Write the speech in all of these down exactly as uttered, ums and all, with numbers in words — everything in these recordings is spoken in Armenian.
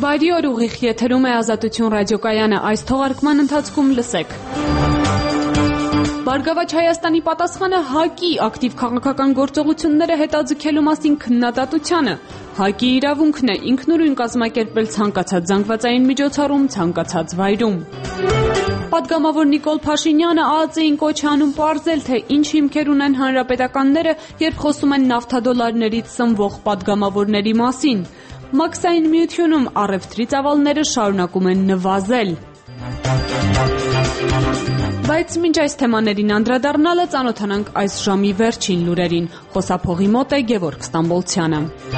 Բարի օր, ուղիղ եթերում է Ազատություն ռադիոկայանը, այս թողարկման ընթացքում լսեք. Բարգավաճ Հայաստանի պատասխանը ՀԱԿ-ի ակտիվ քաղաքական գործողությունները հետաձգելու մասին քննադատությանը, ՀԱԿ-ի իրավունքն է ինքնուրույն կազմակերպել ցանկացած զանգվածային միջոցառում ցանկացած վայրում։ Պատգամավոր Նիկոլ Փաշինյանը ԱԱԾ-ին կոչ է անում պարզել, թե ինչ հիմքեր ունեն հանրապետականները, երբ խոսում են նավթադոլարներից սնվող պատգամավորների մասին։ Մաքսային միությունում առևտրի ծավալները շարունակում են նվազել։ Բայց մինչ այս թեմաներին անդրադառնալը ծանոթանանք այս ժամի վերջին լուրերին։ Խոսափողի մոտ է Գևորգ Ստամբոլցյանը։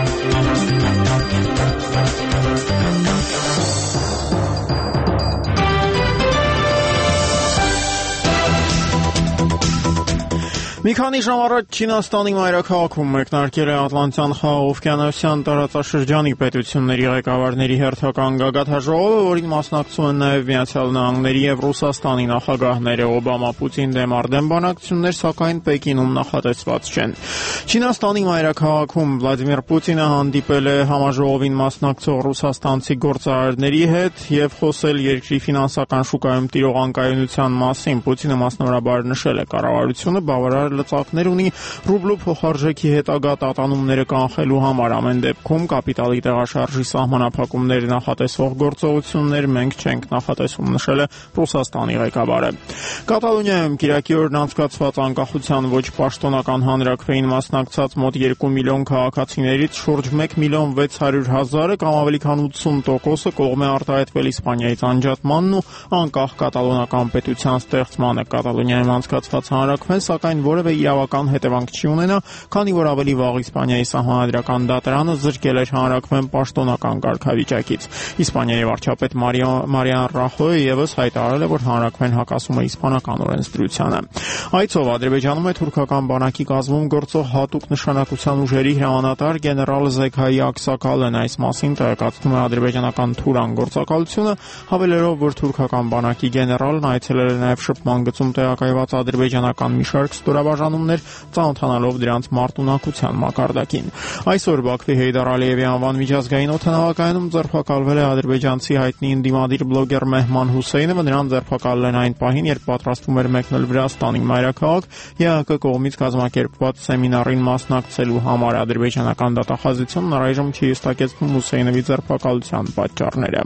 Մի քանի ժամ առաջ Չինաստանի մայրաքաղաքում մեկնարկել է Ատլանտյան խաղաղօվկիանոսյան տարածաշրջանի պետությունների ղեկավարների հերթական գագաթաժողովը, որին մասնակցում են նաև Միացյալ Նահանգների և Ռուսաստանի նախագահները։ Օբամա-Պուտին դեմ արդեն բանակցություններ, սակայն Պեկինում նախատեսված չեն։ Չինաստանի մայրաքաղաքում Վլադիմիր Պուտինը հանդիպել է համաժողովին մասնակցող ռուսաստանցի գործարարների հետ և խոսել երկրի ֆինանսական շուկայում տիրող անկայունության մասին։ Պուտինը մասնավորաբար նշել է կառավարությունը բավարար լծակներ ունի ռուբլու փոխարժեքի հետագա տատանումները կանխելու համար։ Ամեն դեպքում կապիտալի տեղաշարժի սահմանափակումների նախատեսվող գործողություններ մենք չենք նախատեսում, նշել է Ռուսաստանի ղեկավարը։ Կատալոնիայում կիրակի օրն անցկացված անկախության ոչ պաշտոնական հանրաքվեին մասնակցած մոտ երկու միլիոն քաղաքացիներից շուրջ մեկ միլիոն վեց հարյուր հազարը կամ ավելի քան ութսուն տոկոսը կողմ է արտահայտվել Իսպանիայից անջատմանն ու անկախ կատալոնական պետության ստեղծմանը։ Կատալոնիայում անցկացված հանրաքվեն սակայն որևէ իրավական հետևանք չի ունենա, քանի որ ավելի վաղ Իսպանիայի սահմանադրական դատարանը զրկել էր հանրաքվեն պաշտոնական կարգավիճակից։ Իսպանիայի վարչապետ Մարիան Ռախոյը ևս հայտարարել է, որ հանրաքվեն հակասում է իսպանական օրենսդրությանը։ Այցով Ադրբեջանում է թուրքական բանակի կազմում գործող հատուկ նշանակության ուժերի հրամանատար գեներալ Զեքայի Աքսակալն այս մասին տեղեկացնում է ադրբեջանական Թուրան գործակալությունը, հավելելով, որ թուրքական բանակի գեներալն այցելել է նաև շփման գծում տեղակայված ադրբեջանական մի շարք ստորաբաժանումներ, ծանոթանալով դրանց մարտունակության մակարդակին։ Այսօր Բաքվի Հեյդար Ալիևի անվան միջազգային օդանավակայանում ձերբակալվել է ադրբեջանցի հայտնի ընդդիմադիր բլոգեր Մեհման Հուսեյնովը։ Նրան ձերբակալել են այն պահին, երբ պատրաստվում էր մեկնել Վրաստանի մայրաքաղաք ԵԱՀԿ կողմից կազմակերպված սեմինարին մասնակցելու համար։ Ադրբեջանական դատախազությունն առայժմ չի հստակեցնում Հուսեյնովի ձերբակալության պատճառները։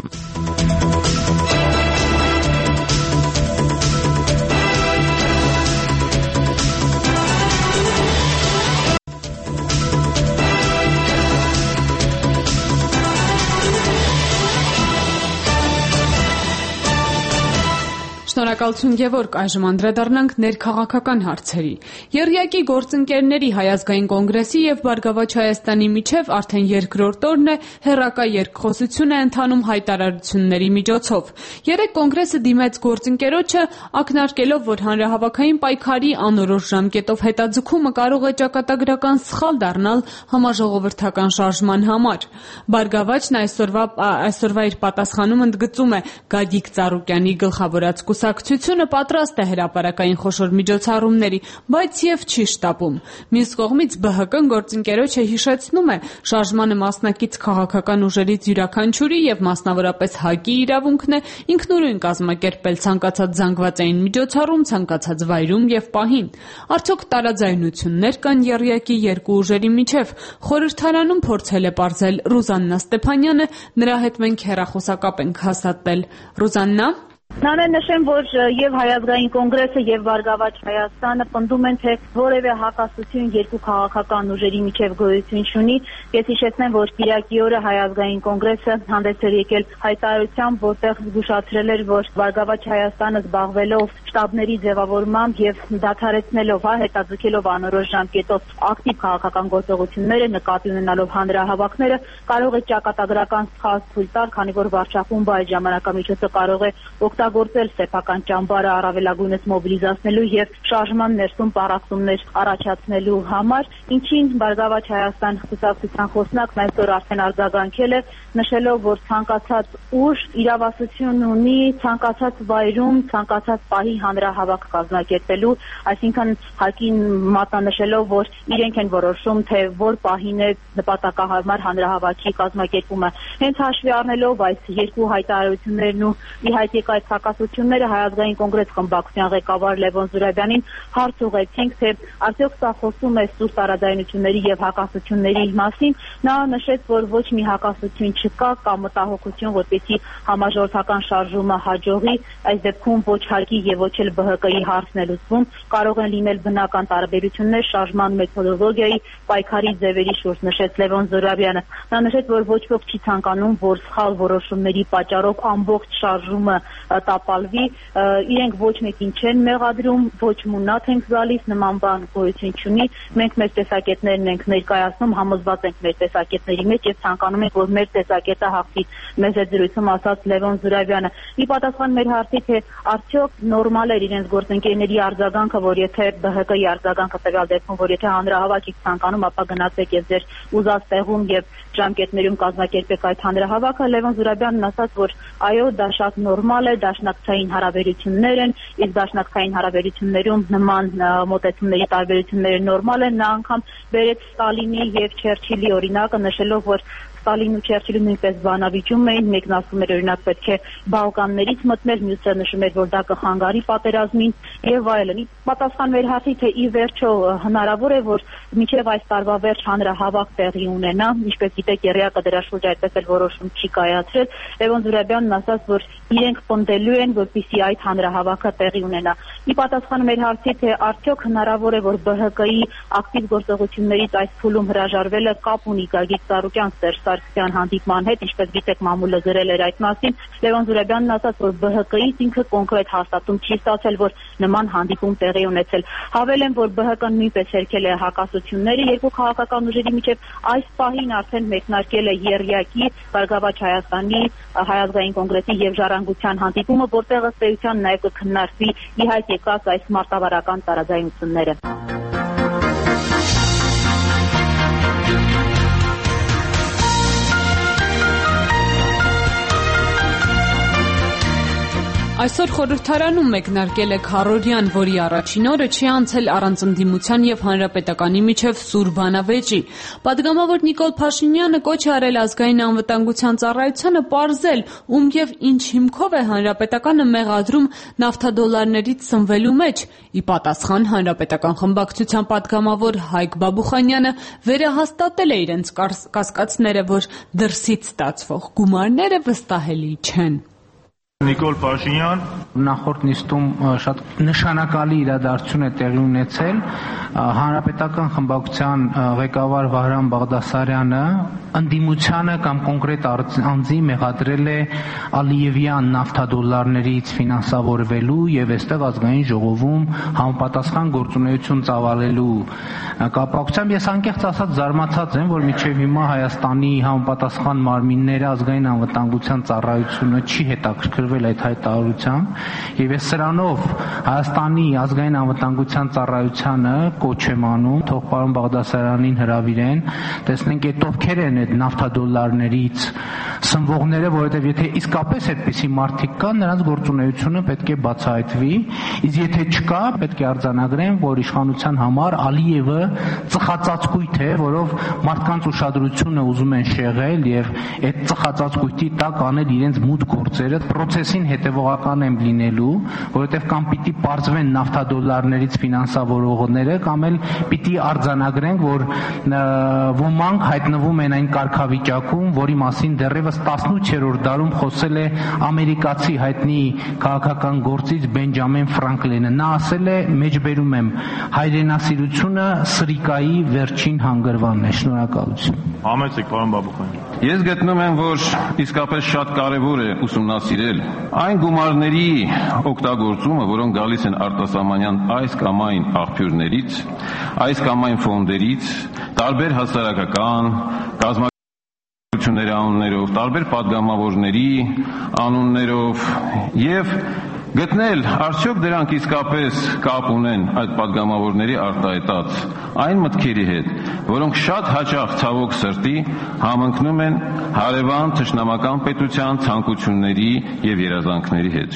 Շնորհակալություն Գևորգ, այժմ անդրադառնանք ներքաղաքական հարցերի։ Եռյակի գործընկերների հայազգային կոնգրեսի եւ Բարգավաճ Հայաստանի միջև արդեն երկրորդ օրն է հեռակա երկխոսություն է ընթանում հայտարարությունների միջոցով։ Երեք կոնգրեսը դիմեց գործընկերոջը, ակնարկելով, որ հանրահավաքային պայքարի անորոշ ժամկետով հետաձգումը կարող է ճակատագրական սխալ դառնալ համաժողովրդական շարժման համար։ Բարգավաճն այսօրվա այսօրվա իր պատասխանում ընդգծում է Գագիկ Ծառուկյանի գլխավորած կուսակցությունը պատրաստ է հրապարակային խոշոր միջոցառումների, բայց եւ չի շտապում։ Մյուս կողմից ԲՀԿ-ն գործընկերոջը հիշեցնում է շարժմանը մասնակից քաղաքական ուժերից յուրաքանչյուրի եւ մասնավորապես ՀԱԿ-ի իրավունքն է ինքնուրույն կազմակերպել ցանկացած զանգվածային միջոցառում ցանկացած վայրում եւ պահին։ Արդյոք տարաձայնություններ կան եռյակի երկու ուժերի միջև։ Խորհրդարանում փորձել է պարզել Ռուզաննա Ստեփանյանը, նրա հետ մենք հեռախոսակապ ենք հաստատել։ Ռուզաննա, Նաեւ նշեմ, որ եւ Հայազգային կոնգրեսը եւ Բարգավաճ Հայաստանը պնդում են, թե որևէ հակասություն երկու քաղաքական ուժերի միջև գոյություն չունի։ Ես հիշեցնեմ, որ Կիրակի օրը Հայազգային կոնգրեսը հանդես էր եկել հայտարարությամբ, որտեղ զգուշացրել էր, որ Բարգավաճ Հայաստանը զբաղվելով շտաբների ձևավորմամբ եւ դադարեցնելով, հա, հետաձգելով անորոշ ժամկետով ակտիվ քաղաքական գործողությունները, նկատի ունենալով հանրահավաքները, կարող է ճակատագրական սխալ ցույց տալ, քանի որ վարչախումբը այդ ժամանակամիջոցը կարող է օգտագործել սեփական ճամբարը առավելագույնս մոբիլիզացնելու եւ շարժման ներսում պարակտումներ առաջացնելու համար, ինչին Բարգավաճ Հայաստան կուսակցության խոսնակն այսօր արդեն արձագանքել է, նշելով, որ ցանկացած ուժ իրավասություն ունի ցանկացած վայրում, ցանկացած պահի հանրահավաք կազմակերպելու, այսինքն հակին մատնանշելով, որ իրենք են որոշում, թե որ պահին է նպատակահարմար հանրահավաքի կազմակերպումը։ Հենց հաշվի առնելով այս երկու հայտարարություններն ու ի հայտ եկած հակասությունները Հայ ազգային կոնգրես խմբակցության ղեկավար Լևոն Զուրաբյանին հարց ուղղեցինք, թե արդյոք սա խոսում է սուր տարաձայնությունների եւ հակասությունների մասին։ Նա նշեց, որ ոչ մի հակասություն չկա կամ մտահոգություն, որպեսզի համաժողովրդական շարժումը հաջողի, այս դեպքում ոչ ՀԱԿ-ի եւ ոչ էլ ԲՀԿ-ի հարցն է լուծվում, կարող են լինել բնական տարբերություններ շարժման մեթոդոլոգիայի, պայքարի ձևերի շուրջ, նշեց Լևոն Զուրաբյանը։ Նա նշեց, որ ոչ ոք չի ցանկանում, որ սխալ որոշումների պատճառով ամբողջ շարժումը տապալվի, իրենք ոչ մեկին չեն մեղադրում, ոչ մունատ ենք գալիս, նման բան գոյություն չունի, մենք մեր տեսակետներն ենք ներկայացնում, համոզված ենք մեր տեսակետների մեջ եւ ցանկանում ենք, որ մեր տեսակետը հաղթի, մեզ այդ զրույցում ասաց Լևոն Զուրաբյանը։ Ի պատասխան մեր հարցի, թե արդյոք նորմալ էր իրենց գործընկերների արձագանքը, որ եթե ԲՀԿ-ի արձագանքը տվյալ դեպքում, որ եթե հանրահավաք եք ցանկանում, ապա գնացեք եւ ձեր ուզած տեղում եւ ժամկետներում կազմակերպեք այդ հանրահավաքը, Լևոն Զուրաբյանն ասաց, որ այո, դա շատ նորմալ է, դաշնակցային հարաբերություններ են, իսկ դաշնակցային հարաբերություններում նման մոտեցումների տարբերությունները նորմալ են։ Նա անգամ բերեց Ստալինի եւ Չերչիլի օրինակը, նշելով, որ Ստալինն ու Չերչիլը նույնպես բանավիճում էին, մեկն ասում էր օրինակ պետք է Բալկաններից մտնել, մյուսը նշում էր, որ դա կխանգարի պատերազմին եւ այլն։ Պատասխան մեր հարցի, թե ի վերջո հնարավոր է, որ մինչև այս տարվա վերջ հանրահավաք տեղի ունենա, ինչպես գիտեք, Եռյակը դրա շուրջ այդպես էլ որոշում չի կայացրել, Լևոն Զուրաբյանն ասաց, որ իրենք պնդելու են, որպեսզի այդ հանրահավաքը տեղի ունենա։ Ի պատասխան մեր հարցի, թե արդյոք հնարավոր է, որ ԲՀԿ-ի ակտիվ գործողություններից այս փուլում հրաժարվելը կապ ունի Գագիկ Ծառուկյան, Սերժ Սարգսյան հանդիպման հետ, ինչպես գիտեք, մամուլը գրել էր այդ մասին, Լևոն Զուրաբյանն ասաց, որ ԲՀԿ-ից ինքը կոնկրետ հաստատում չի ստացել, որ նման հանդիպում տեղի ունեցել։ Հավելեմ, որ ԲՀԿ-ն նույնպես հերքել է հակասությունները երկու քաղաքական ուժերի միջև, այս պահին արդեն մեկնարկել է Եռյակի, Բարգավաճ Հայաստանի, Հայ ազգային կոնգրեսի եւ Ժառանգության հանդիպումը, որտեղ ըստ էության նաեւ կքննարկվի ի հայտ եկած այս մարտավարական տարաձայնությունները։ Այսօր խորհրդարանում մեկնարկել է քառօրյան, որի առաջին օրը չի անցել առանց ընդդիմության եւ հանրապետականի միջև սուր բանավեճի։ Պատգամավոր Նիկոլ Փաշինյանը կոչ է արել ազգային անվտանգության ծառայությանը պարզել, ում եւ ինչ հիմքով է հանրապետականը մեղադրում նավթադոլարներից սնվելու մեջ։ Ի պատասխան հանրապետական խմբակցության պատգամավոր Հայկ Բաբուխանյանը վերահաստատել է իրենց կասկածները, որ դրսից ստացվող գումարները վստահելի չեն։ Նիկոլ Փաշինյան նախորդ նիստում շատ նշանակալի իրադարձություն է տեղի ունեցել, հանրապետական խմբակցության ղեկավար Վահրամ Բաղդասարյանը ընդդիմությանը կամ կոնկրետ անձի մեղադրել է Ալիևյան նավթադոլարներից ֆինանսավորվելու եւ այստեղ ազգային ժողովում համապատասխան գործունեություն ծավալելու կապակցությամբ ես անկեղծ ասած զարմացած եմ, որ մինչեւ հիմա Հայաստանի համապատասխան մարմինները ազգային անվտանգության ծառայությունը չի հետաքրքրվել այդ հայտարարությամբ եւ ես սրանով Հայաստանի ազգային անվտանգության ծառայությանը կոչ եմ անում, թող պարոն Բաղդասարյանին հրավիրեն, տեսնենք այդ ովքեր են այդ նավթադոլարներից սնվողները, որովհետեւ եթե իսկապես այդպիսի մարդիկ կան, նրանց գործունեությունը պետք է բացահայտվի, իսկ եթե չկա, պետք է արձանագրեն, որ իշխանության համար Ալիևը ծխածածկույթ է, որով մարդկանց ուշադրությունը ուզում են շեղել եւ այդ ծխածածկույթի տակ անել իրենց մութ գործերը, process-ին հետևողական են լինելու, որովհետեւ կամ պիտի պարզվեն նավթադոլարներից ֆինանսավորողները, կամ էլ պիտի արձանագրենք, որ ոմանք հայտնվում են այն կարգավիճակում, որի մասին դեռևս տասնութերորդ դարում խոսել է ամերիկացի հայտնի քաղաքական գործիչ Բենջամին Ֆրանկլինը։ Նա ասել է, մեջբերում եմ, հայրենասիրությունը սրիկայի վերջին հանգրվանն է։ Շնորհակալություն։ Համեցեք, պարոն Բաբուխանյան։ Ես գտնում եմ, որ իսկապես շատ կարևոր է ուսումնասիրել այն գումարների օգտագործումը, որոնք գալիս են արտասահմանյան այս կամ այն աղբյուրներից, այս կամ այն ֆոնդերից, տարբեր հասարակական, կազմակերպությունների պետությունների անուններով, տարբեր падգամավորների անուններով եւ գտնել արդյոք դրանք իսկապես կապ ունեն այդ падգամավորների արտահայտած այն մտքերի հետ, որոնք շատ հաճախ ցավոք սրտի համընկնում են հարևան թշնամական պետության ցանկությունների եւ երազանքների հետ։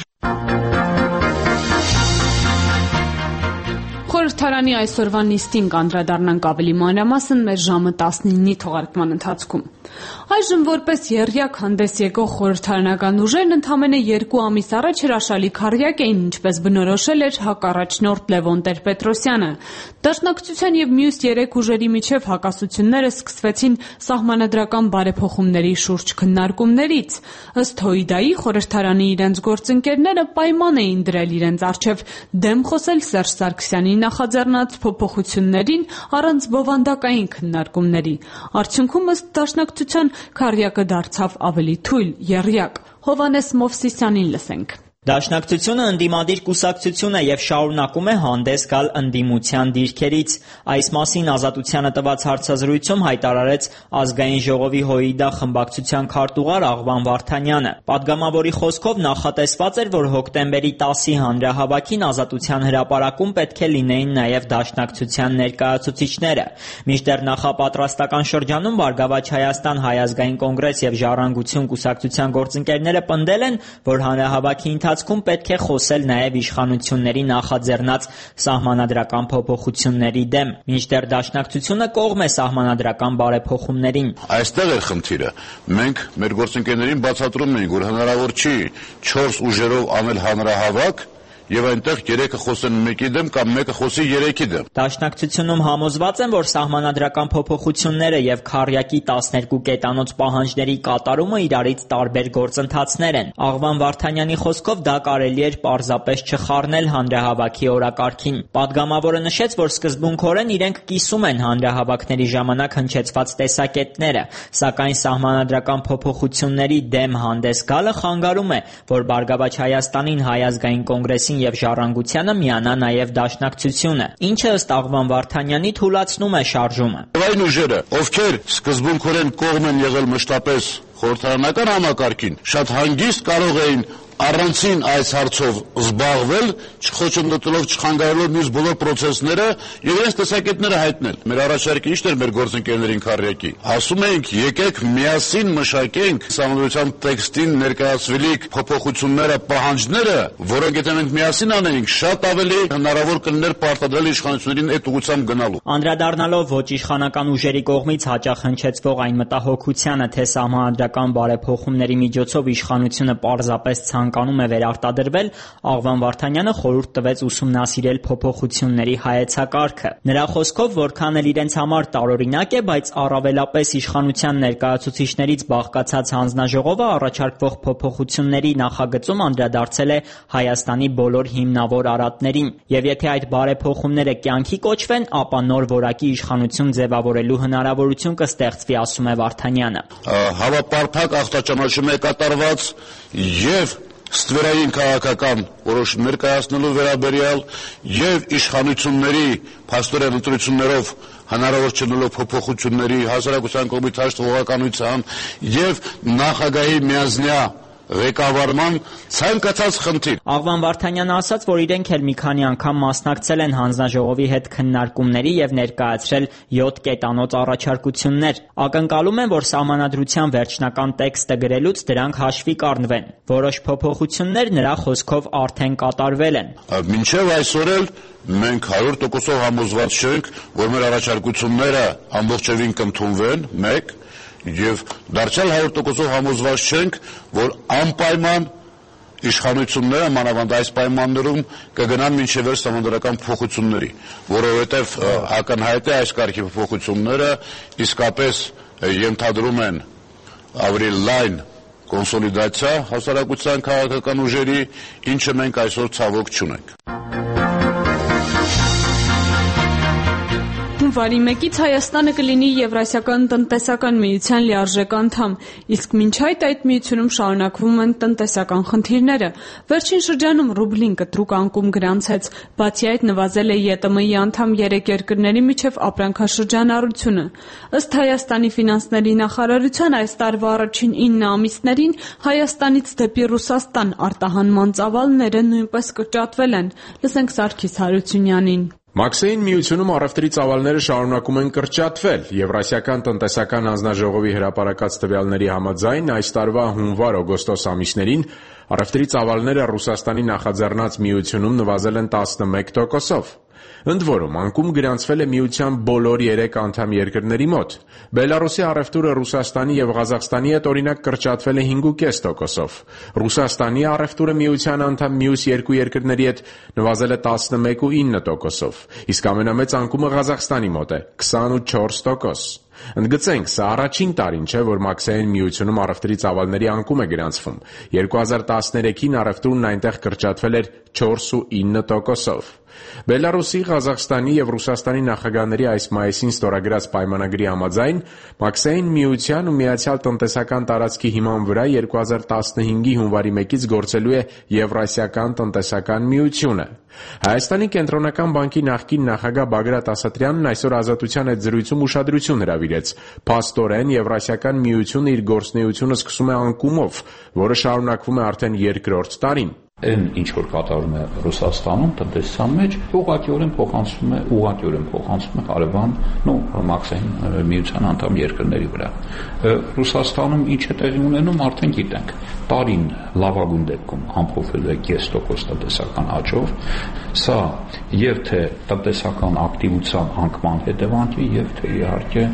Խորհրդարանի այսօրվա նիստին կանդրադառնանք ավելի մանրամասն մեր ժամը տասնինի թողարկման ընթացքում։ Այժմ որպես եռյակ հանդես եկող խորհրդարանական ուժերն ընդամենը երկու ամիս առաջ հրաշալի քառյակ էին, ինչպես բնորոշել էր հակառաջնորդ Լևոն Տեր-Պետրոսյանը։ Դաշնակցության եւ մյուս երեք ուժերի միջև հակասությունները սկսվեցին սահմանադրական բարեփոխումների շուրջ քննարկումներից։ Ըստ Հոիդայի խորհրդարանի իրենց գործընկերները պայման էին դրել իրենց առջև դեմ խոսել Սերժ Սարգսյանի նախաձեռնած փոփոխություններին առանց բովանդակային քննարկումների։ Արդյունքում ըստ դաշնակցության քառյակը դարձավ ավելի թույլ, եռյակ։ Հովհաննես Մովսիսյանին լսենք։ Դաշնակցությունը ընդդիմադիր կուսակցություն է եւ շարունակում է հանդես գալ ընդդիմության դիրքերից։ Այս մասին Ազատությանը տված հարցազրույցում հայտարարեց Ազգային ժողովի Հոիդա խմբակցության քարտուղար Աղվան Վարդանյանը։ Պատգամավորի խոսքով նախատեսված էր, որ հոկտեմբերի տասի հանրահավաքին Ազատության հրապարակում պետք է լինեին նաեւ դաշնակցության ներկայացուցիչները։ Մինչդեռ նախապատրաստական շրջանում Բարգավաճ Հայաստան Հայ ազգային կոնգրես եւ Ժառանգություն կուսակցության գործընկերները պնդել են, որ հանրահավաքի ընթացքում պետք է խոսել նաև իշխանությունների նախաձեռնած սահմանադրական փոփոխությունների դեմ, մինչդեռ դաշնակցությունը կողմ է սահմանադրական բարեփոխումներին։ Այստեղ է խնդիրը։ Մենք մեր գործընկերներին բացատրում ենք, որ հնարավոր չի չորս ուժերով անել հանրահավաք եւ այնտեղ երեքը խոսեն մեկի դեմ կամ մեկը խոսի երեքի դեմ։ Դաշնակցությունում համոզված են, որ սահմանադրական փոփոխությունները եւ քառյակի տասներկու կետանոց պահանջների կատարումը իրարից տարբեր գործընթացներ են։ Աղվան Վարդանյանի խոսքով դա կարելի էր պարզապես չխառնել հանրահավաքի օրակարգին։ Պատգամավորը նշեց, որ սկզբունքորեն իրենք կիսում են հանրահավաքների ժամանակ հնչեցված տեսակետները, սակայն սահմանադրական փոփոխությունների դեմ հանդես գալը խանգարում է, որ Բարգավաճ Հայաստանին Հայ ազգային կոնգրեսին եւ Ժառանգությանը միանա նաեւ դաշնակցությունը, ինչը ըստ Աղվան Վարդանյանի թուլացնում է շարժումը։ Այն ուժերը, ովքեր սկզբունքորեն կողմ են եղել մշտապես խորհրդարանական համակարգին, շատ հանգիստ կարող էին առանցին այս հարցով զբաղվել, չխոչընդոտելով, չխանգարելով մյուս բոլոր process-ները եւ իրենց տեսակետները հայտնել։ Մեր առաջարկը ի՞նչն էր մեր գործընկերներին քառյակի։ Ասում ենք, եկեք միասին մշակենք սահմանադրության տեքստին ներկայացվելիք փոփոխությունները, պահանջները, որոնք եթե մենք միասին անենք, շատ ավելի հնարավոր կլիներ պարտադրել իշխանություններին այդ ուղղությամբ գնալու։ Անդրադառնալով ոչ իշխանական ուժերի կողմից հաճախ հնչեցվող այն մտահոգությանը, թե սահմանադրական բարեփոխումների միջոցով իշխանությունը պարզապես ցանկանում է վերարտադրվել, Աղվան Վարդանյանը խորհուրդ տվեց ուսումնասիրել փոփոխությունների հայեցակարգը։ Նրա խոսքով, որքան էլ իրենց համար տարօրինակ է, բայց առավելապես իշխանության ներկայացուցիչներից բաղկացած հանձնաժողովը առաջարկվող փոփոխությունների նախագծում անդրադարձել է Հայաստանի բոլոր հիմնավոր արատներին, եւ եթե այդ բարեփոխումները կյանքի կոչվեն, ապա նոր որակի իշխանություն ձևավորելու հնարավորություն կստեղծվի, ասում է Վարդանյանը։ Հավապարփակ ախտաճանաչում է կատարված եւ ստվերային քաղաքական որոշումներ կայացնելու վերաբերյալ եւ իշխանությունների փաստորեն ընտրություններով հնարավոր չլինելով փոփոխությունների հասարակության կողմից հաշտվողականության եւ նախագահի միազնյա ղեկավարման ցանկացած խնդիր։ Աղվան Վարդանյանը ասաց, որ իրենք էլ մի քանի անգամ մասնակցել են հանձնաժողովի հետ քննարկումների եւ ներկայացրել յոթ կետանոց առաջարկություններ։ Ակնկալում են, որ սահմանադրության վերջնական տեքստը գրելուց դրանք հաշվի կառնվեն։ Որոշ փոփոխություններ նրա խոսքով արդեն կատարվել են։ Մինչեւ այսօր էլ մենք հարյուր տոկոսով համոզված չենք, որ մեր առաջարկությունները ամբողջովին կընդունվեն, մեկ եւ դարձյալ հարյուր տոկոսով համոզված չենք, որ անպայման իշխանությունները մանավանդ այս պայմաններում կգնան մինչև վերջ սահմանադրական փոփոխությունների, որովհետեւ ակնհայտ է այս կարգի փոփոխությունները իսկապես ենթադրում են ավելի լայն կոնսոլիդացիա հասարակության քաղաքական ուժերի, ինչը մենք այսօր ցավոք չունենք։ Հունվարի մեկից Հայաստանը կլինի Եվրասիական տնտեսական միության լիարժեք անդամ, իսկ մինչ այդ այդ միությունում շարունակվում են տնտեսական խնդիրները։ Վերջին շրջանում ռուբլին կտրուկ անկում գրանցեց, բացի այդ նվազել է ԵՏՄ-ի անդամ երեք երկրների միջև ապրանքաշրջանառությունը։ Ըստ Հայաստանի ֆինանսների նախարարության այս տարվա առաջին ինը ամիսներին Հայաստանից դեպի Ռուսաստան արտահանման ծավալները նույնպես կրճատվել են։ Լսենք Սարգիս Հարությունյանին։ Մաքսեին միությունում առևտրի ծավալները շարունակում են կրճատվել։ Եվրասիական տնտեսական հանձնաժողովի հրապարակած տվյալների համաձայն այս տարվա հունվար-օգոստոս ամիսներին առևտրի ծավալները Ռուսաստանի նախաձեռնած միությունում նվազել են տասնմեկ տոկոսով։ Ընդ որում, անկում գրանցվել է միության բոլոր երեք անդամ երկրների մոտ։ Բելարուսի առևտուրը Ռուսաստանի եւ Ղազախստանի հետ օրինակ կրճատվել է հինգ կես տոկոսով։ Ռուսաստանի առևտուրը միության անդամ մյուս երկու երկրների հետ նվազել է տասնմեկ ու ինը տոկոսով, իսկ ամենամեծ անկումը Ղազախստանի մոտ է՝ քսանուչորս տոկոս։ Ընդգծենք, սա առաջին տարին չէ, որ Մաքսեին միությունում առևտրի ծավալների անկում է գրանցվում։ երկու հազար տասներեքին առևտուրն այնտեղ կրճատվել էր չորս ու ինը տոկոսով։ Բելարուսի, Ղազախստանի եւ Ռուսաստանի նախագահների այս մայիսին ստորագրած պայմանագրի համաձայն Մաքսեին միության ու Միացյալ տնտեսական տարածքի հիման վրա երկու հազար տասնհինգի հունվարի մեկից գործելու է Եվրասիական տնտեսական միությունը։ Հայաստանի կենտրոնական բանկի նախկին նախագահ Բագրատ Ասատրյանն այսօր Ազատության հետ զրույցում ուշադրություն հրավիրեց. փաստորեն Եվրասիական միությունը իր գործունեությունը սկսում է անկումով, որը շարունակվում է արդեն երկրորդ տարին։ Այն ինչ որ կատարում է Ռուսաստանում տնտեսության մեջ, ուղղակիորեն փոխանցվում է, ուղղակիորեն փոխանցվում է հարևան, նո Մաքսեին միության անդամ երկրների վրա։ Ռուսաստանում ինչ է տեղի ունենում, արդեն գիտենք։ Տարին լավագույն դեպքում ամփոփվել է կես տոկոս տնտեսական աճով։ Սա եւ թե տնտեսական ակտիվության անկման հետևանք է, եւ թե իհարկե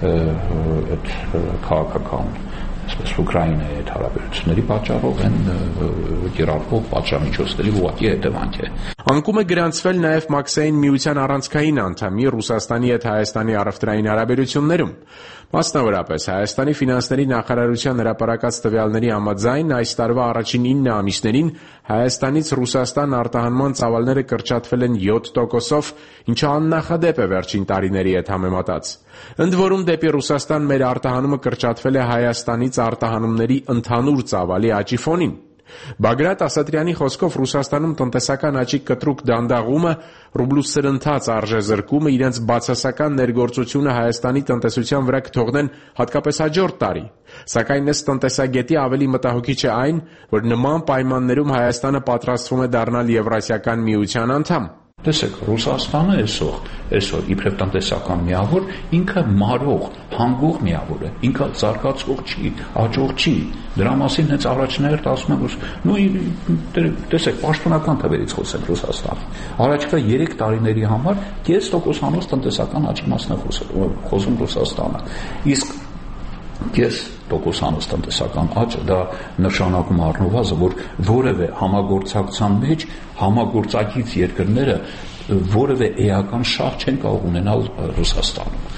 այդ քաղաքական այսպես Ուկրաինայի հետ հարաբերությունների պատճառով են կիրառվող պատժամիջոցների ուղղակի հետևանք է։ Անկում է գրանցվել նաև Մաքսեին միության առանցքային անդամի Ռուսաստանի հետ Հայաստանի առևտրային հարաբերություններում։ Մասնավորապես Հայաստանի ֆինանսների նախարարության հրապարակած տվյալների համաձայն այս տարվա առաջին ինը ամիսներին Հայաստանից Ռուսաստան արտահանման ծավալները կրճատվել են յոթ տոկոսով, ինչը աննախադեպ է վերջին տարիների հետ համեմատած։ Ընդ որում դեպի Ռուսաստան մեր արտահանումը կրճատվել է Հայաստանից արտահանումների ընդհանուր ծավալի աճի ֆոնին։ Բագրատ Ասատրյանի խոսքով Ռուսաստանում տնտեսական աճի կտրուկ դանդաղումը, ռուբլու սրընթաց արժեզրկումը իրենց բացասական ներգործությունը Հայաստանի տնտեսության վրա կթողնեն հատկապես հաջորդ տարի։ Սակայն ըստ տնտեսագետի ավելի մտահոգիչ է այն, որ նման պայմաններում Հայաստանը պատրաստվում է դառնալ Եվրասիական միության անդամ։ Տեսեք, Ռուսաստանը այսօր, այսօր իբրև տնտեսական միավոր, ինքը մարող, հանգող միավոր է, ինքը զարգացող չի, աճող չի։ Դրա մասին հենց առաջներդ ասում եմ, նույ տեսեք, պաշտոնական թվերից խոսենք Ռուսաստանի։ Առաջիկա երեք տարիների համար կես տոկոսանոց տնտեսական աճի մասն է խոսում Ռուսաստանը։ Իսկ կես տոկոսանոց տնտեսական աճը դա նշանակում առնվազն, որ որևէ համագործակցության մեջ համագործակից երկրները որևէ էական շահ չեն կարող ունենալ Ռուսաստանում։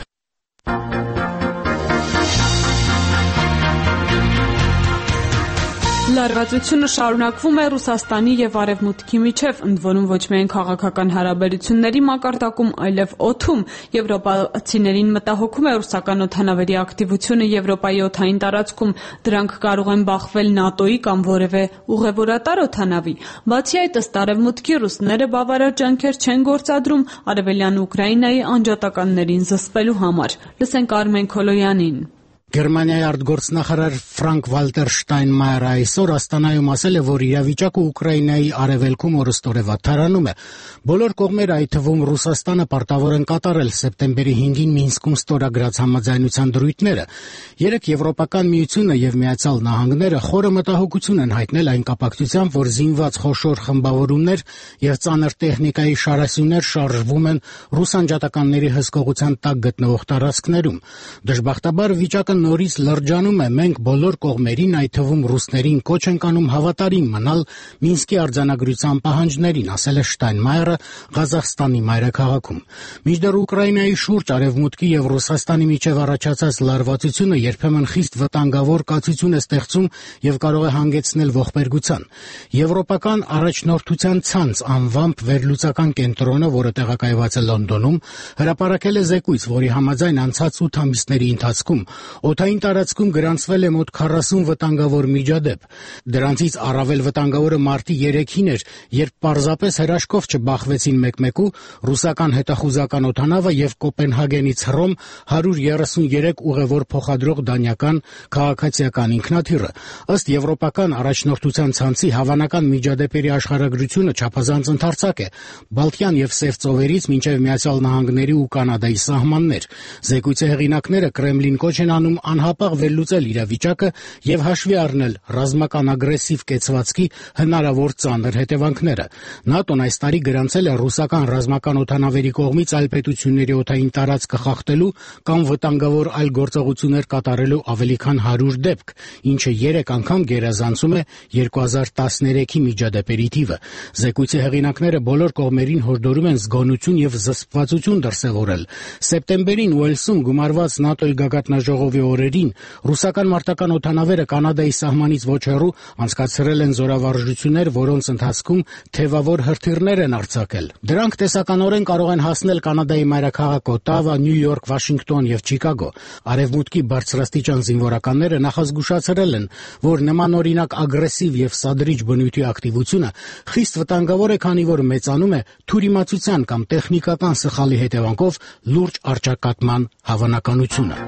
Լարվածությունը շարունակվում է Ռուսաստանի եւ Արևմուտքի միջև, ընդ որում ոչ միայն քաղաքական հարաբերությունների մակարդակում, այլև օդում։ Եվրոպացիներին մտահոգում է ռուսական օդանավերի ակտիվությունը Եվրոպայի օդային տարածքում։ Դրանք կարող են բախվել ՆԱՏՕ-ի կամ որևէ ուղևորատար օդանավի։ Բացի այդ, ըստ Արևմուտքի, ռուսները բավարար ջանքեր չեն գործադրում Արևելյան Ուկրաինայի անջատականներին զսպելու համար։ Լսենք Արմեն Քոլոյանին։ Գերմանիայի արտգործնախարար Ֆրանկ Վալտեր Շտայնմայերը այսօր Աստանայում ասել է, որ իրավիճակը Ուկրաինայի արևելքում օրըստօրեվա թարանում է։ Բոլոր կողմերը, այդ թվում Ռուսաստանը, պարտավոր են կատարել սեպտեմբերի հինգին Մինսկում ստորագրած համաձայնության դրույթները։ Երեք Եվրոպական միությունը եւ Միացյալ Նահանգները խորը մտահոգություն են հայտնել այն կապակցությամբ, որ զինված խոշոր խմբավորումներ եւ ծանր տեխնիկայի շարասյուներ շարժվում են ռուս անջատականների հսկողության տակ գտնվող տարածքներում։ Դժբախտաբար վիճակը Ռուսաստան նորից լրջանում է, մենք բոլոր կողմերին, այդ թվում ռուսներին կոչ ենք անում հավատարիմ մնալ Մինսկի արձանագրության պահանջներին, ասել է Շտայնմայերը Ղազախստանի մայրաքաղաքում։ Մինչդեռ Ուկրաինայի շուրջ Արևմուտքի եւ Ռուսաստանի միջև առաջացած լարվածությունը երբեմն խիստ վտանգավոր կացություն է ստեղծում եւ կարող է հանգեցնել ողբերգության։ Եվրոպական առաջնորդության ցանց անվամբ վերլուծական կենտրոնը, որը տեղակայված է Լոնդոնում, հրապարակել է զեկույց, որի համաձայն անցած ութ ամիսների ընթացքում օդային տարածքում գրանցվել է մոտ քառասուն վտանգավոր միջադեպ։ Դրանցից առավել վտանգավորը մարտի երեքին էր, երբ պարզապես հրաշքով չբախվեցին մեկ-մեկու ռուսական հետախուզական օդանավը եւ Կոպենհագենից Հռոմ հարյուր երեսուներեք ուղևոր փոխադրող դանիական քաղաքացիական ինքնաթիռը։ Ըստ եվրոպական առաջնորդության ցանցի հավանական միջադեպերի աշխարհագրությունը չափազանց ընդարձակ է՝ Բալթյան եւ Սև ծովերից մինչեւ Միացյալ Նահանգների ու Կանադայի սահմաններ։ Զեկույցի հեղինակները Կրեմլին կոչ են անում անհապաղ վերլուծել իրավիճակը եւ հաշվի առնել ռազմական ագրեսիվ կեցվածքի հնարավոր ծանր հետևանքները։ ՆԱՏՕ-ն այս տարի գրանցել է ռուսական ռազմական օդանավերի կողմից այլ պետությունների օդային տարածքը խախտելու կամ վտանգավոր այլ գործողություններ կատարելու ավելի քան հարյուր դեպք, ինչը երեք անգամ գերազանցում է երկու հազար տասներեքի միջադեպերի թիվը։ Զեկույցի հեղինակները բոլոր կողմերին հորդորում են զգոնություն եւ զսպվածություն դրսեւորել։ Սեպտեմբերին Ուելսում գումարված ՆԱՏՕ-ի գագաթնաժողովի օրերին ռուսական մարտական օդանավերը Կանադայի սահմանից ոչ հեռու անցկացրել են զորավարժություններ, որոնց ընթացքում թևավոր հրթիռներ են արձակել։ Դրանք տեսականորեն կարող են հասնել Կանադայի մայրաքաղաք Օտավա, Նյու Յորք, Վաշինգտոն եւ Չիկագո։ Արևմուտքի բարձրաստիճան զինվորականները նախազգուշացրել են, որ նմանօրինակ ագրեսիվ եւ սադրիչ բնույթի ակտիվությունը խիստ վտանգավոր է, քանի որ մեծանում է թյուրիմացության կամ տեխնիկական սխալի հետևանքով լուրջ առճակատման հավանականությունը։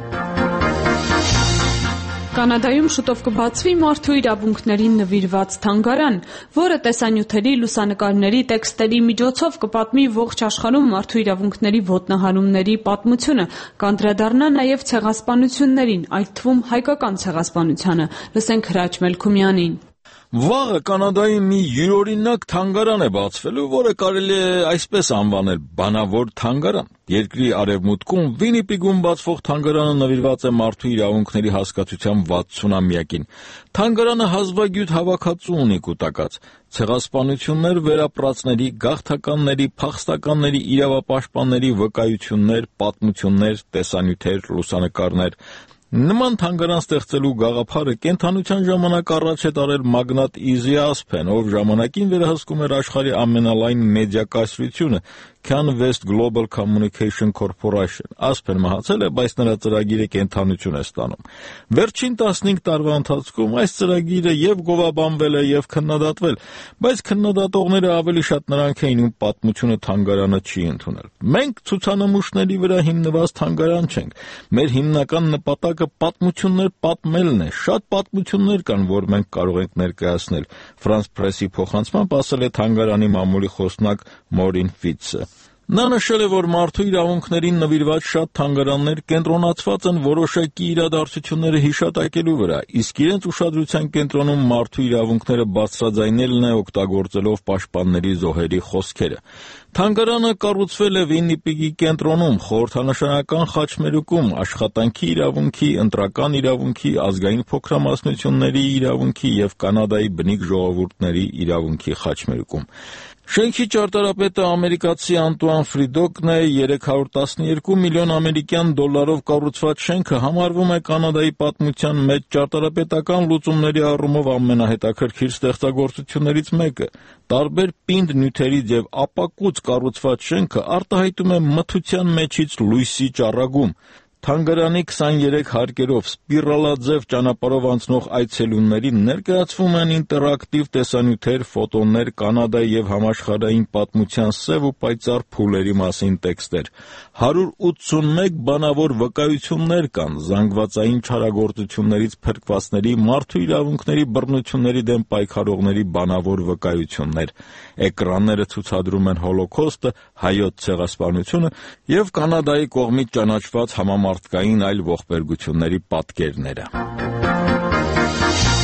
Կանադայում շուտով կբացվի մարդու իրավունքներին նվիրված թանգարան, որը տեսանյութերի, լուսանկարների, տեքստերի միջոցով կպատմի ողջ աշխարհում մարդու իրավունքների ոտնահարումների պատմությունը, կանդրադառնա նաև ցեղասպանություններին, այդ թվում հայկական ցեղասպանությանը։ Լսենք Հրաչ Մելքումյանին։ Վաղը Կանադայի մի յուրօրինակ թանգարան է բացվելու, որը կարելի է այսպես անվանել բանավոր թանգարան։ Երկրի արևմուտքում Վինիպիգում բացվող թանգարանը նվիրված է մարդու իրավունքների հասկացության վաթսունամյակին։ Թանգարանը հազվագյուտ հավաքածու ունի կուտակած ցեղասպանություններ, վերապրածների, գաղթականների, փախստականների, իրավապաշտպանների վկայություններ, պատմություններ, տեսանյութեր, լուսանկարներ։ Նման թանգարան ստեղծելու գաղափարը կենդանության ժամանակ առաջ է տարել մագնատ Իզի Ասփեն, ով ժամանակին վերահսկում էր աշխարհի ամենալայն մեդիա կայսրությունը CanVest Global Communication Corporation։ Ասփեն մահացել է, բայց նրա ծրագիրը կենդանություն է ստանում։ Վերջին տասնհինգ տարվա ընթացքում այս ծրագիրը եւ գովաբանվել է եւ քննադատվել, բայց քննադատողները ավելի շատ նրանք էին, ում պատմությունը թանգարանը չի ընդունել։ Մենք ցուցանմուշների վրա հիմնված թանգարան չենք։ Մեր հիմնական նպատակը պատմություններ պատմելն է։ Շատ պատմություններ կան, որ մենք կարող ենք ներկայացնել։ France Press-ի փոխանցմամբ ասել է թանգարանի մամուլի խոսնակ Մորին Ֆիցը։ Նա նշել է, որ մարդու իրավունքներին նվիրված շատ թանգարաններ կենտրոնացված են որոշակի իրադարձությունները հիշատակելու վրա, իսկ իրենց ուշադրության կենտրոնում մարդու իրավունքները բարձրաձայնելն է օգտագործելով պաշտպանների զոհերի խոսքերը։ Թանգարանը կառուցվել է Վիննիպեգի կենտրոնում, խորհրդանշանական խաչմերուկում, աշխատանքի իրավունքի, ընտրական իրավունքի, ազգային փոքրամասնությունների իրավունքի եւ Կանադայի բնիկ ժողովուրդների իրավունքի խաչմերուկում։ Շենքի ճարտարապետը ամերիկացի Անտուան Ֆրիդոկն է։ երեք հարյուր տասներկու միլիոն ամերիկյան դոլարով կառուցված շենքը համարվում է Կանադայի պատմության մեջ ճարտարապետական լուծումների առումով ամենահետաքրքիր ստեղծագործություններից մեկը։ Տարբեր պինդ նյութերից եւ ապակուց կառուցված շենքը արտահայտում է մթության մեջից լույսի ճառագում։ Թանգարանի քսաներեք հարկերով սպիրալաձև ճանապարհով անցնող այցելուներին ներկայացվում են ինտերակտիվ տեսանյութեր, ֆոտոներ, Կանադայի եւ համաշխարհային պատմության սև ու պայծառ փուլերի մասին տեքստեր։ հարյուր ութսունմեկ բանավոր վկայություններ կան, զանգվածային չարագործություններից փրկվածների, մարդու իրավունքների բռնությունների դեմ պայքարողների բանավոր վկայություններ։ Էկրանները ցուցադրում են Հոլոքոստը, հայոց ցեղասպանությունը եւ Կանադայի կողմից ճանաչված համամարտկային այլ ողբերգությունների պատկերները։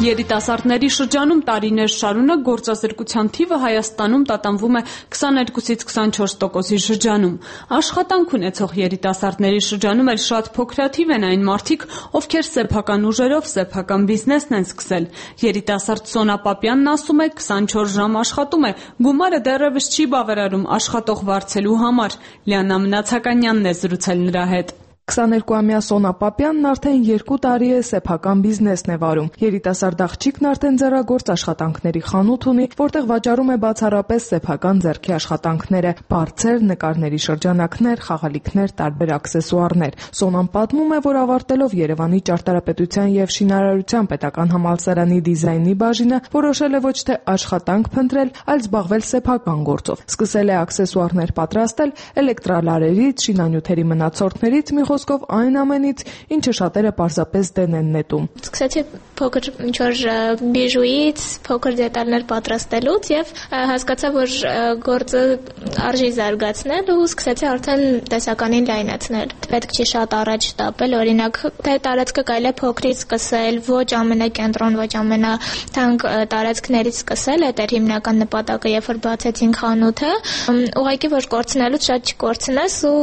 Երիտասարդների շրջանում տարիներ շարունակ գործազրկության թիվը Հայաստանում տատանվում է քսաներկուսից քսանչորս տոկոսի շրջանում։ Աշխատանք ունեցող երիտասարդների շրջանում էլ շատ փոքրաթիվ են այն մարդիկ, ովքեր սեփական ուժերով սեփական բիզնեսն են սկսել։ Երիտասարդ Սոնա Պապյանն ասում է, քսանչորս ժամ աշխատում է, գումարը դեռևս չի բավարարում աշխատող վարձելու համար։ Լիանա Մնացականյանն է զրուցել նրա հետ։ քսաներկուամյա Սոնա Պապյանն արդեն երկու տարի է սեփական բիզնեսն է վարում։ Երիտասարդ աղջիկն արդեն ձեռագործ աշխատանքների խանութ ունի, որտեղ վաճառում է բացառապես սեփական ձեռքի աշխատանքները՝ բարձեր, նկարների շրջանակներ, խաղալիքներ, տարբեր աքսեսուարներ։ Սոնան պատմում է, որ ավարտելով Երևանի ճարտարապետության եւ շինարարության պետական համալսարանի դիզայնի բաժինը, որոշել է ոչ թե աշխատանք փնտրել, այլ զբաղվել սեփական գործով։ Սկսել է աքսեսուարներ պատրաստել էլեկտրալարերից, շինանյութերի մնացորդներից, մի խոսքով այն ամենից, ինչը շատերը պարզապես դեն են նետում։ Սկսեցի փոքր ինչ-որ բիժուից, փոքր դետալներ պատրաստելուց եւ հասկացա, որ գործը արժի զարգացնել ու սկսեցի արդեն տեսականին լայնացնել։ Պետք չի շատ առաջ տապել, օրինակ, թե տարածքը կարելի է փոքրից սկսել, ոչ ամենակենտրոն, ոչ ամենաթանկ տարածքներից սկսել, այդ էր հիմնական նպատակը, երբ որ բացեցինք խանութը, ուղղակի որ կորցնելուց շատ չկորցնես ու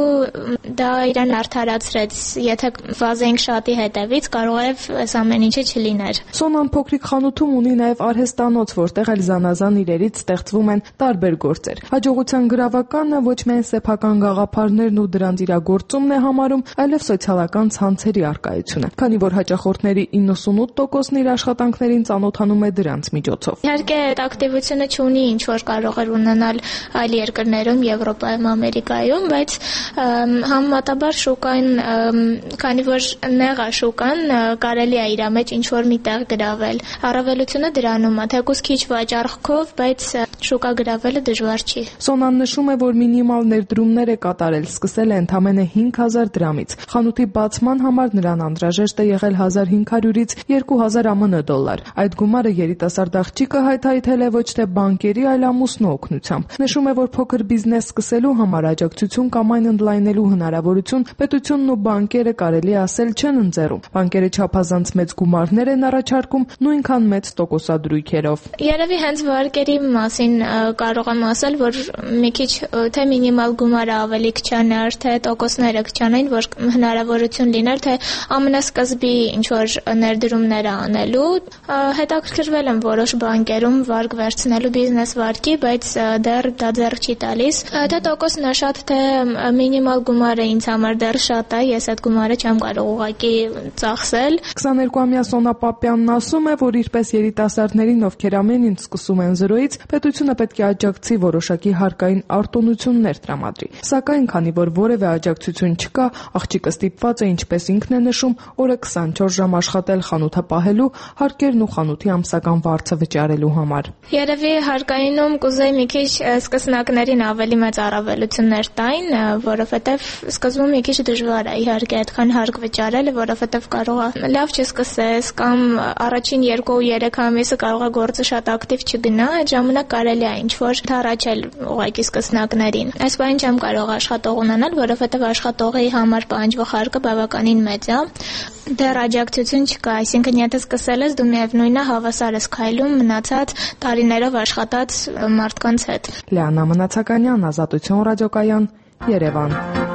դա իրան արդարացրեց, եթե վազենք շատի հետևից, կարող է այս ամեն ինչը չլիներ։ Սոնան փոքրիկ խանութում ունի նաև արհեստանոց, որտեղ էլ զանազան իրերից ստեղծվում են տարբեր գործեր։ Հաջողության գրավականը ոչ միայն սեփական գաղափարներն ու դրանց իրագործումն է համարում, այլև սոցիալական ցանցերի առկայությունը, քանի որ հաճախորդների իննսունութ տոկոսն իր աշխատանքներին ծանոթանում է դրանց միջոցով։ Իհարկե, այդ ակտիվությունը չունի ինչ որ կարող էր ունենալ այլ երկրներում, Եվրոպայում, Ամերիկայում, բայց համեմատաբար շուկային, քանի որ նեղ է շուկան, կարելի է իր մեջ ինչ որ մի տեղ գրավել։ Առավելությունը դրանում է, թեկուզ քիչ վաճառքով, բայց շուկա գրավելը դժվար չի։ Սոնան նշում է, որ մինիմալ ներդրումներ է կատարել, սկսել է ընդամենը հինգ հազար դրամից։ Խանութի բացման համար նրան անհրաժեշտ է եղել հազար հինգ հարյուրից երկու հազար ԱՄՆ դոլար։ Այդ գումարը երիտասարդ աղջիկը հայթայթել է ոչ թե բանկերի, այլ ամուսնու օգնությամբ։ Նշում է, որ փոքր բիզնես սկսելու համար աջակցություն կամ այն ընդլայնելու հնարավորություն պետությունն ու բանկերը կարելի ասել չեն ընձեռում։ Բանկերը չափազանց մեծ գումարներ են առաջարկում նույնքան մեծ տոկոսադրույքերով։ Երևի հենց վարկերի մասին կարող եմ ասել, որ մի քիչ թե մինիմալ գումարը ավելի քչանար, թե տոկոսները քչանային, որ հնարավորություն լիներ, թե ամենասկզբի ինչ որ ներդրումները անելու։ Հետաքրքրվել եմ որոշ բանկերում վարկ վերցնելու բիզնես վարկի, բայց դեռ դա ձեռ չի տալիս։ Թե տոկոսն է շատ, թե մինիմալ գումարը ինձ համար դեռ շատ է, ես այդ գումարը չեմ կարող ուղղակի ծախսել։ քսաներկուամյա Սոնա Պապյանն ասում է, որ իրպես երիտասարդներին, ովքեր ամեն ինչ սկսում են զրոյից, պետությունը պետք է աջակցի որոշակի հարկային արտոնություններ տրամադրի։ Սակայն, քանի որ որևէ աջակցություն չկա, աղջիկը ստիպված է, ինչպես ինքն է նշում, օրը քսանչորս ժամ աշխատել խանութը պահելու, հարկերն ու խանութի ամսական վարձը վճարելու համար։ Երևի հարկայինում կուզեի մի քիչ սկսնակներին ավելի մեծ առավելություններ տային, որովհետև սկզբում մի քիչ դժվար է իհարկե այդքան հարկ վճարելը, որովհետև կարող է լավ չսկսես կամ առաջին երկու երեք ամիսը կարող է գործը շատ ակտիվ չգնա, այդ ժամանակ կարելի է ինչ որ թարաչել ուղղակի սկսնակներին։ Այս բանը չեմ կարող աշխատող ունենալ, որովհետև աշխատողի համար պահանջվող հարկը բավականին մեծ է։ Դեռ աջակցություն չկա, այսինքն եթե սկսել ես, դու միևնույնն է հավասար ես քայլում մնացած տարիներով աշխատած մարդկանց հետ։ Լիանա Մնացականյան, Ազատություն ռադիոկայան, Երևան։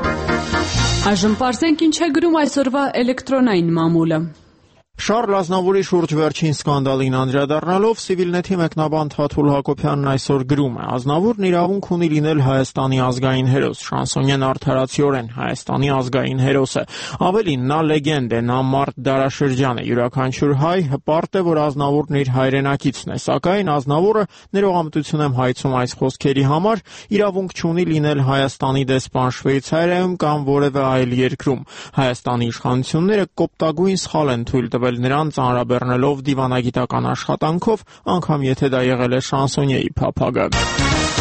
Այժմ պարզենք ինչ է գրում այսօրվա էլեկտրոնային մամուլը։ Շարլ Ազնավուրի շուրջ վերջին սկանդալին անդրադառնալով Civilnet-ի մեկնաբան Թաթուլ Հակոբյանն այսօր գրում է. Ազնավուրն իրավունք ունի լինել Հայաստանի ազգային հերոս, շանսոնյեն արդարացիորեն Հայաստանի ազգային հերոս է։ Ավելին, նա լեգենդ է, նա մարդ դարաշրջան է, յուրաքանչյուր հայ հպարտ է, որ Ազնավուրն իր հայրենակիցն է, սակայն Ազնավուրը, ներողամտություն եմ հայցում այս խոսքերի համար, իրավունք չունի լինել Հայաստանի դեսպան Շվեյցարիայում կամ որևէ այլ երկրում։ Հայաստանի իշխանությունները կոպտագույն սխալ են թույլ տվել նրան ծանրաբեռնելով դիվանագիտական աշխատանքով, անգամ եթե դա եղել է շանսոնյեի փափագը։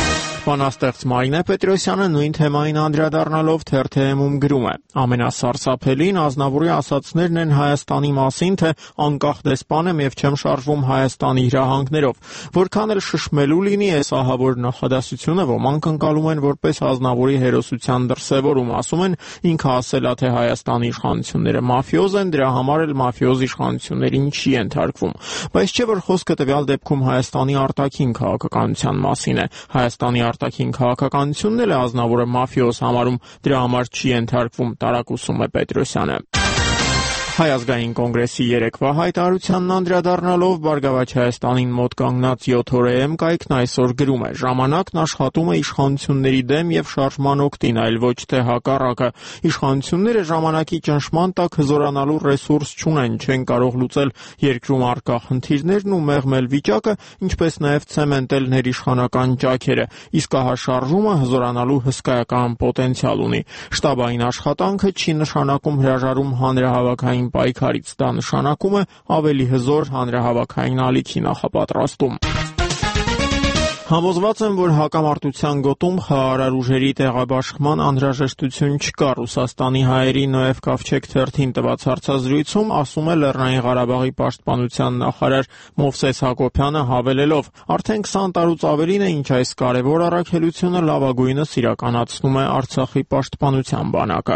Բանաստեղծ Մարինե Պետրոսյանը նույն թեմային անդրադառնալով թերթ-ում գրում է. ամենասարսափելին Ազնավուրի ասացներն են Հայաստանի մասին, թե անկախ դեսպան եմ եւ չեմ շարժվում Հայաստանի հրահանգներով։ Որքան էլ շշմելու լինի այս ահավոր նախադասությունը, ոմանք ընկալում են որպես Ազնավուրի հերոսության դրսևորում, ասում են ինքը ասել է, թե Հայաստանի իշխանությունները մաֆիոզ են, դրա համար էլ մաֆիոզ իշխանություններին չի ենթարկվում։ Բայց չէ որ խոսքը տվյալ դեպքում Հայաստանի արտաքին քաղաքականության մասին է։ Հայաստանի արտաքին քաղաքականությունն էլ է Ազնավուրը մաֆիոզ համարում, դրա համար չի ենթարկվում, տարակուսում է Պետրոսյանը։ Հայ ազգային կոնգրեսի երեկվա հայտարարությանն անդրադառնալով Բարգավաճ Հայաստանին մոտ կանգնած յոթ օրեեմ կայքն այսօր գրում է. ժամանակն աշխատում է իշխանությունների դեմ եւ շարժման օգտին, այլ ոչ թե հակառակը։ Իշխանությունները ժամանակի ճնշման տակ հզորանալու ռեսուրս չունեն, չեն կարող լուծել երկրում առկա խնդիրներն ու մեղմել վիճակը, ինչպես նաեւ ցեմենտել ներիշխանական ճաքերը, իսկ ահա շարժումը հզորանալու հսկայական պոտենցիալ ունի։ Շտաբային աշխատանքը չի նշանակում հրաժարում հանրահավաքային պայքարից, դա նշանակում է ավելի հզոր հանրահավաքային ալիքի նախապատրաստում։ Համոզված եմ, որ հակամարտության գոտում խաղաղարար ուժերի տեղաբաշխման անհրաժեշտություն չկա։ Ռուսաստանի հայերի Նոև Կավչեկ թերթին տված հարցազրույցում ասում է Լեռնային Ղարաբաղի պաշտպանության նախարար Մովսես Հակոբյանը, հավելելով. արդեն քսան տարուց ավելին է, ինչ այս կարևոր առաքելությունը լավագույնս իրականացնում է Արցախի պաշտպանության բանակը։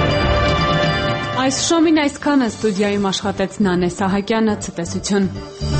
Այս շոմին այսքանը, ստուդիայում աշխատեց Նանե Սահակյանը, ցտեսություն։